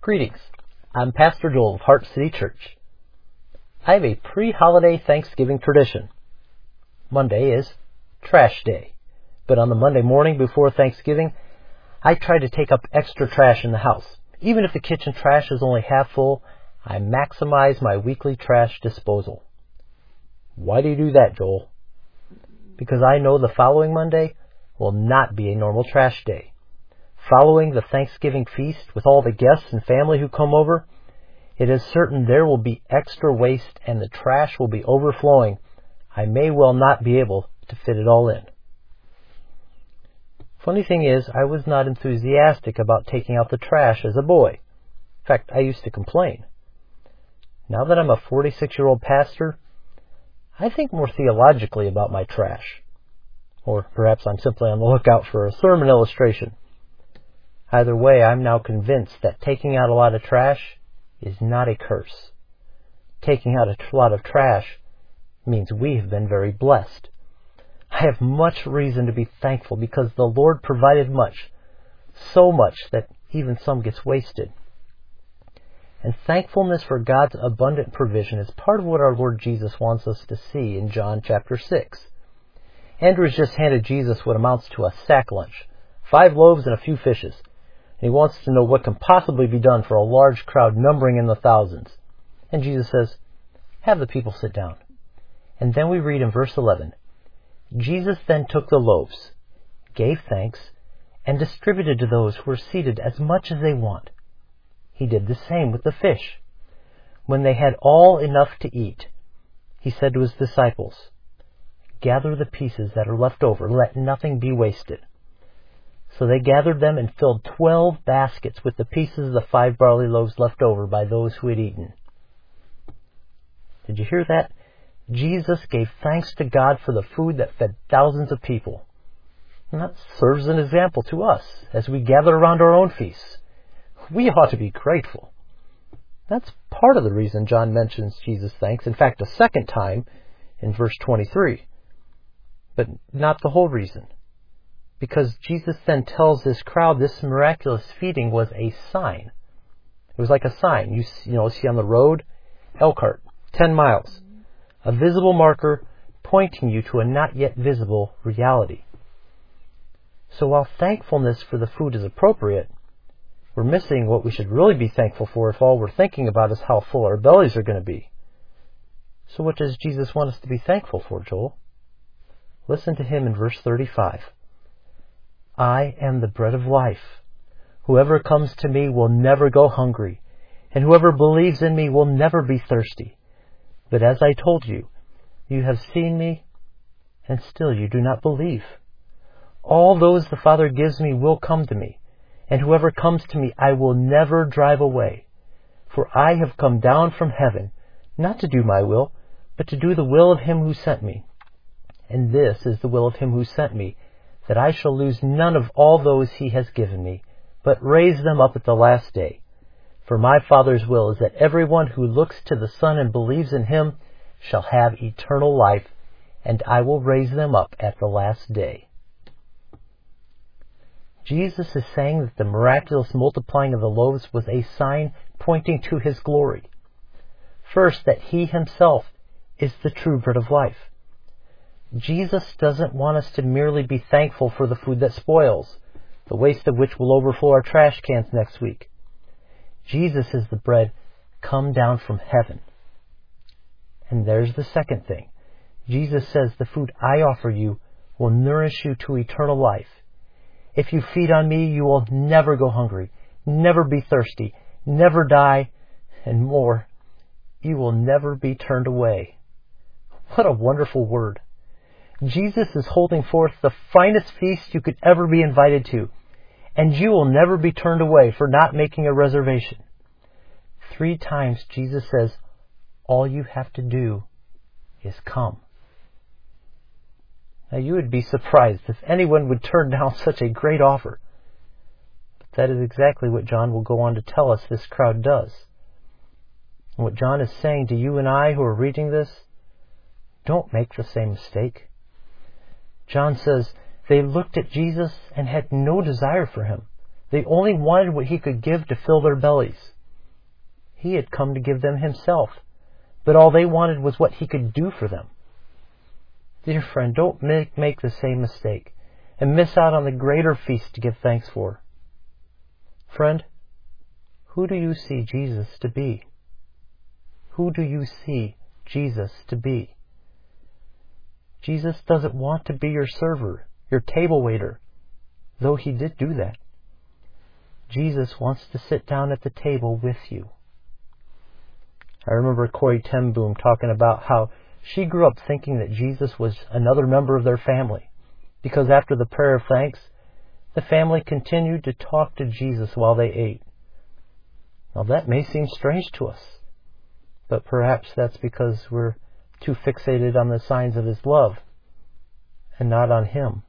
Greetings. I'm Pastor Joel of Heart City Church. I have a pre-holiday Thanksgiving tradition. Monday is Trash Day, but on the Monday morning before Thanksgiving, I try to take up extra trash in the house. Even if the kitchen trash is only half full, I maximize my weekly trash disposal. Why do you do that, Joel? Because I know the following Monday will not be a normal trash day. Following the Thanksgiving feast with all the guests and family who come over, it is certain there will be extra waste and the trash will be overflowing. I may well not be able to fit it all in. Funny thing is, I was not enthusiastic about taking out the trash as a boy. In fact, I used to complain. Now that I'm a 46-year-old pastor, I think more theologically about my trash. Or perhaps I'm simply on the lookout for a sermon illustration. Either way, I'm now convinced that taking out a lot of trash is not a curse. Taking out a lot of trash means we have been very blessed. I have much reason to be thankful because the Lord provided much, so much that even some gets wasted. And thankfulness for God's abundant provision is part of what our Lord Jesus wants us to see in John chapter 6. Andrew has just handed Jesus what amounts to a sack lunch, 5 loaves and a few fishes. And he wants to know what can possibly be done for a large crowd numbering in the thousands. And Jesus says, have the people sit down. And then we read in verse 11, Jesus then took the loaves, gave thanks, and distributed to those who were seated as much as they want. He did the same with the fish. When they had all enough to eat, he said to his disciples, gather the pieces that are left over, let nothing be wasted. So they gathered them and filled 12 baskets with the pieces of the 5 barley loaves left over by those who had eaten. Did you hear that? Jesus gave thanks to God for the food that fed thousands of people. And that serves as an example to us as we gather around our own feasts. We ought to be grateful. That's part of the reason John mentions Jesus' thanks. In fact, a second time in verse 23. But not the whole reason. Because Jesus then tells this crowd this miraculous feeding was a sign. It was like a sign. You see on the road, Elkhart, 10 miles. A visible marker pointing you to a not yet visible reality. So while thankfulness for the food is appropriate, we're missing what we should really be thankful for if all we're thinking about is how full our bellies are going to be. So what does Jesus want us to be thankful for, Joel? Listen to him in verse 35. I am the bread of life. Whoever comes to me will never go hungry, and whoever believes in me will never be thirsty. But as I told you, you have seen me, and still you do not believe. All those the Father gives me will come to me, and whoever comes to me I will never drive away. For I have come down from heaven, not to do my will, but to do the will of him who sent me. And this is the will of him who sent me, that I shall lose none of all those he has given me, but raise them up at the last day. For my Father's will is that everyone who looks to the Son and believes in him shall have eternal life, and I will raise them up at the last day. Jesus is saying that the miraculous multiplying of the loaves was a sign pointing to his glory. First, that he himself is the true bread of life. Jesus doesn't want us to merely be thankful for the food that spoils, the waste of which will overflow our trash cans next week. Jesus is the bread come down from heaven. And there's the second thing. Jesus says the food I offer you will nourish you to eternal life. If you feed on me, you will never go hungry, never be thirsty, never die, and more, you will never be turned away. What a wonderful word. Jesus is holding forth the finest feast you could ever be invited to, and you will never be turned away for not making a reservation. 3 times Jesus says, all you have to do is come. Now you would be surprised if anyone would turn down such a great offer. But that is exactly what John will go on to tell us this crowd does. And what John is saying to you and I who are reading this, don't make the same mistake. John says they looked at Jesus and had no desire for him. They only wanted what he could give to fill their bellies. He had come to give them himself, but all they wanted was what he could do for them. Dear friend, don't make the same mistake and miss out on the greater feast to give thanks for. Friend, who do you see Jesus to be? Who do you see Jesus to be? Jesus doesn't want to be your server, your table waiter, though he did do that. Jesus wants to sit down at the table with you. I remember Corrie ten Boom talking about how she grew up thinking that Jesus was another member of their family, because after the prayer of thanks, the family continued to talk to Jesus while they ate. Now that may seem strange to us, but perhaps that's because we're too fixated on the signs of his love and not on him.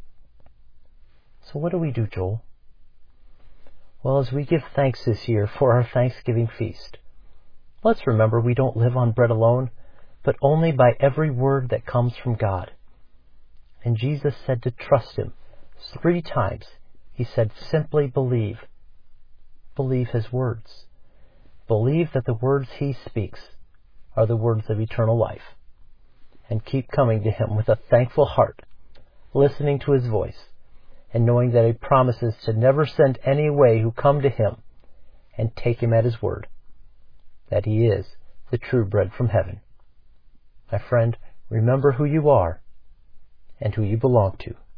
So what do we do, Joel? Well, as we give thanks this year for our Thanksgiving feast, let's remember we don't live on bread alone, but only by every word that comes from God. And Jesus said to trust him 3 times. He said, simply believe. Believe his words. Believe that the words he speaks are the words of eternal life. And keep coming to him with a thankful heart, listening to his voice, and knowing that he promises to never send any away who come to him, and take him at his word, that he is the true bread from heaven. My friend, remember who you are and who you belong to.